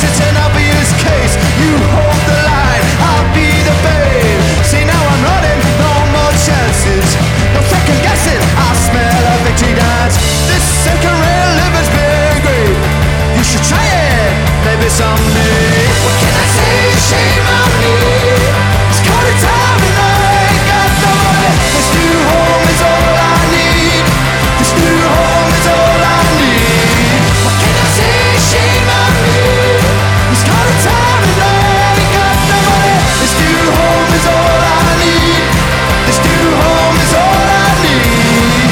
it's an obvious case. You hold the line, I'll be the babe. See now I'm running, no more chances. No second guessing, I smell a victory dance. This second rail liver's been great. You should try it, maybe someday. What can I say? Shame on me. It's caught a time and I ain't got no money. This new home is all I need. This new home is all I need. What can I say? Shame on me. It's caught a time and I ain't got no money. This new home is all I need. This new home is all I need.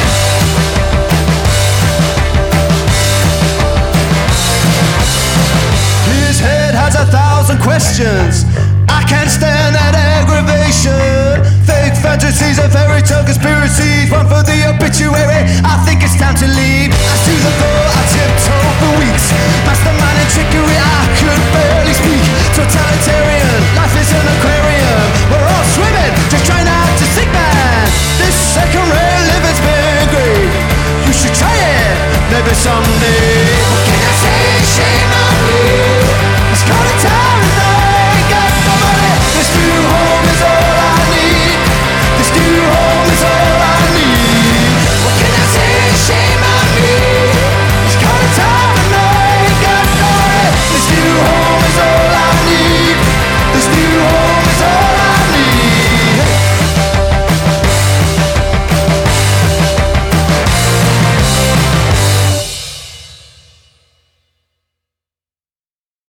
His head has 1,000 questions. I can't stand that aggravation. Fake fantasies and fairy tale conspiracies. One for the obituary. I think it's time to leave. As to the